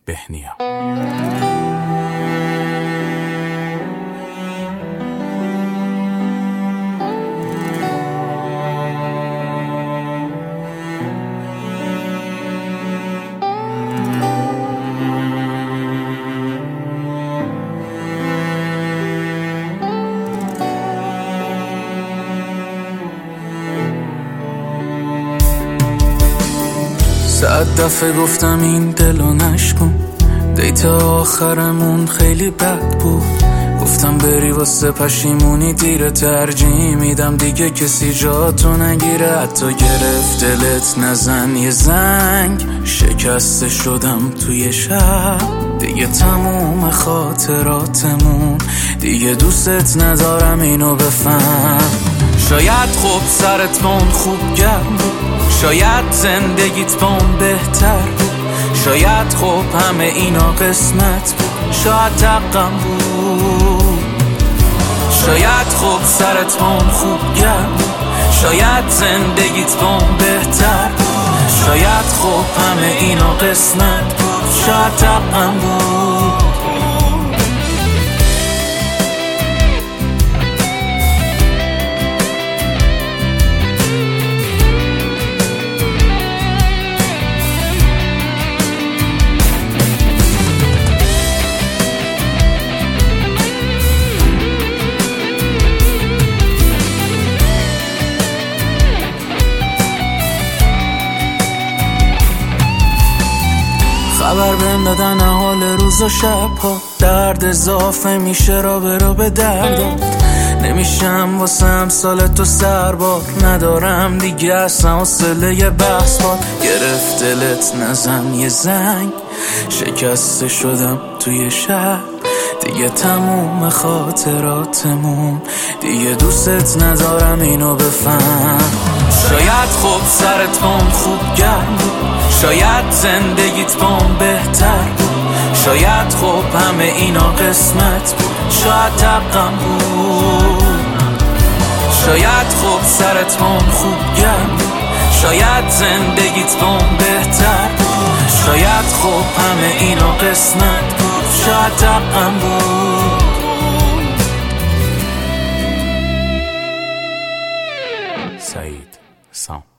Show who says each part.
Speaker 1: بهنیا.
Speaker 2: صد دفعه گفتم این دلو نشکن، دیت آخرمون خیلی بد بود. گفتم بری واسه پشیمونی دیره، ترجیح میدم دیگه کسی جاتو نگیره. حتی گرفت دلت نزن یه زنگ، شکسته شدم توی شب. دیگه تموم خاطراتمون، دیگه دوستت ندارم اینو بفهم. شاید خوب سرت با اون خوب گرم بود، شاید زندگیت با اون بهتر بود، شاید خوب همه اینا قسمت بود، شاید تقم بود. شاید خوب سرت با اون خوب گرم بود، شاید زندگیت با اون بهتر بود، شاید خوب همه اینا قسمت بود، شاید تقم بود. خبر بهم دادن حال روز و شبها، درد اضافه میشه را به دردات. نمیشم واسه امثال تو سربار، ندارم دیگه اصلا حوصله یه بحث باد. گرفت دلت نزن یه زنگ، شکسته شدم توی شب. دیگه تموم خاطراتمون، دیگه دوستت ندارم اینو بفهم. شاید خوب سرت با اون خوب گرم بود، شاید زندگیت با اون بهتر بود، شاید خوب همه اینا قسمت بود، شاید تقم بود. شاید خوب سرت با اون خوب گرم بود، شاید زندگیت با اون بهتر بود، شاید خوب همه اینا قسمت بود، شاید تقم بود.
Speaker 1: سعید سام.